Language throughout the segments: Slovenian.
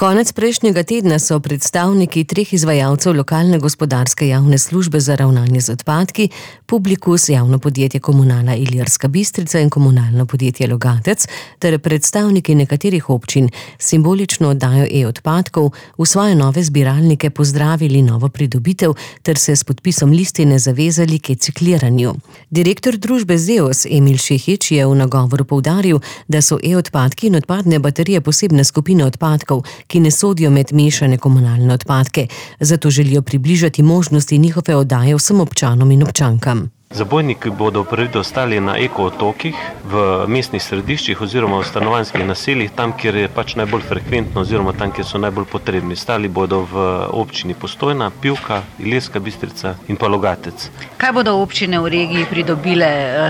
Konec prejšnjega tedna so predstavniki 3 izvajalcev lokalne gospodarske javne službe za ravnanje z odpadki, Publikus, javno podjetje Komunala Ilirska Bistrica in komunalno podjetje Logatec, ter predstavniki nekaterih občin simbolično oddajo e-odpadkov v svoje nove zbiralnike pozdravili novo pridobitev ter se s podpisom listine zavezali k recikliranju. Direktor družbe Zeos Emil Šehić je v nagovoru poudaril, da so e-odpadki in odpadne baterije posebne skupine odpadkov, ki ne sodijo med mešane komunalne odpadke, zato želijo približati možnosti njihove oddaje vsem občanom in občankam. Zabojniki bodo prvi ostali na eko-otokih, v mestnih središčih oziroma v stanovanjskih naseljih, tam, kjer je najbolj frekventno oziroma tam, kjer so najbolj potrebni. Stali bodo v občini Postojna, Pivka, Ilirska Bistrica in pa Logatec. Kaj bodo občine v regiji pridobile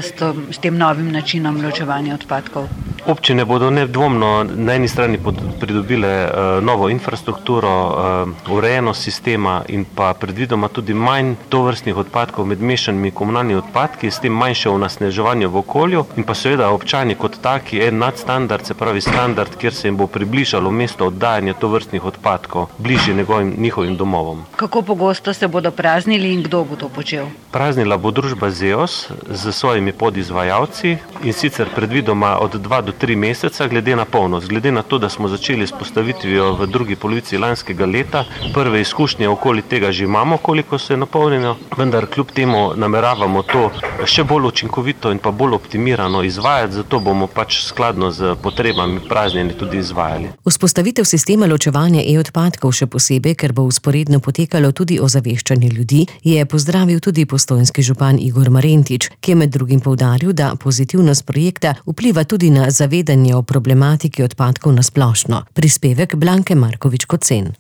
s tem novim načinom ločevanja odpadkov? Občine bodo nedvomno na eni strani pridobile novo infrastrukturo, urejenost sistema in pa predvidoma tudi manj tovrstnih odpadkov med mešanimi komunalnimi odpadki, s tem manjše onesnaževanje v okolju in pa seveda občani kot taki en nadstandard, se pravi standard, kjer se jim bo približalo mesto oddajanja tovrstnih odpadkov bližje njihovim domovom. Kako pogosto se bodo praznili in kdo bo to počel? Praznila bo družba Zeos z svojimi podizvajalci in sicer predvidoma od 2 do 3 meseca glede na polnost. Glede na to, da smo začeli s postavitvijo v drugi polovici lanskega leta, prve izkušnje okoli tega že imamo, koliko se je napolnjeno, vendar kljub temu nameravamo to še bolj učinkovito in pa bolj optimirano izvajati, zato bomo skladno z potrebami praznjenja tudi izvajali. Vzpostavitev sistema ločevanja e-odpadkov, še posebej, ker bo vzporedno potekalo tudi ozaveščanje ljudi, je pozdravil tudi postojnski župan Igor Marentič, ki je med drugim poudaril, da pozitivnost projekta vpliva tudi na zavedanje o problematiki odpadkov na splošno. Prispevek Blanke Markovič-Kocen.